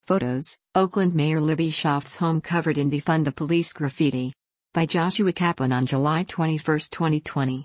Photos, Oakland Mayor Libby Schaaf's home covered in Defund the Police graffiti. By Joshua Kaplan on July 21, 2020.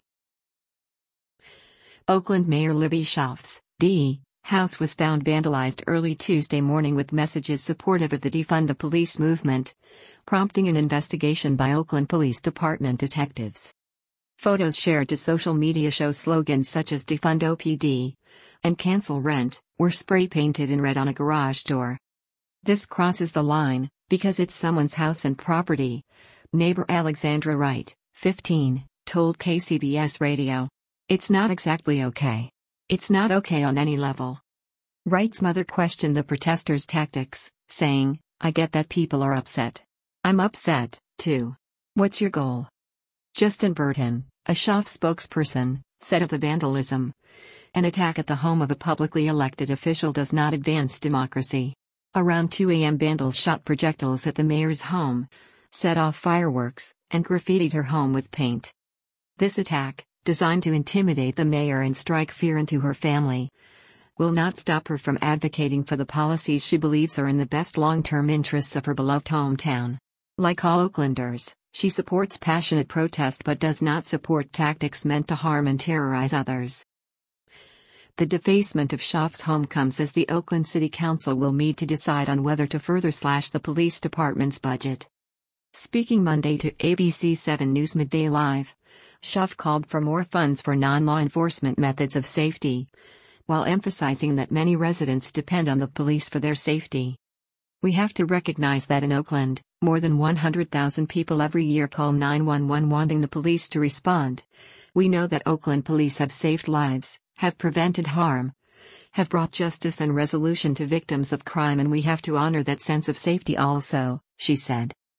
Oakland Mayor Libby Schaaf's house was found vandalized early Tuesday morning with messages supportive of the Defund the Police movement, prompting an investigation by Oakland Police Department detectives. Photos shared to social media show slogans such as Defund OPD and Cancel Rent were spray-painted in red on a garage door. "This crosses the line, because it's someone's house and property," neighbor Alexandra Wright, 15, told KCBS Radio. "It's not exactly okay. It's not okay on any level." Wright's mother questioned the protesters' tactics, saying, "I get that people are upset. I'm upset, too. What's your goal?" Justin Burton, a Schaaf spokesperson, said of the vandalism, "An attack at the home of a publicly elected official does not advance democracy." Around 2 a.m. vandals shot projectiles at the mayor's home, set off fireworks, and graffitied her home with paint. This attack, designed to intimidate the mayor and strike fear into her family, will not stop her from advocating for the policies she believes are in the best long-term interests of her beloved hometown. Like all Oaklanders, she supports passionate protest but does not support tactics meant to harm and terrorize others. The defacement of Schaaf's home comes as the Oakland City Council will meet to decide on whether to further slash the police department's budget. Speaking Monday to ABC 7 News Midday Live, Schaaf called for more funds for non-law enforcement methods of safety, while emphasizing that many residents depend on the police for their safety. "We have to recognize that in Oakland, more than 100,000 people every year call 911 wanting the police to respond. We know that Oakland police have saved lives, have prevented harm, have brought justice and resolution to victims of crime, and we have to honor that sense of safety also," she said.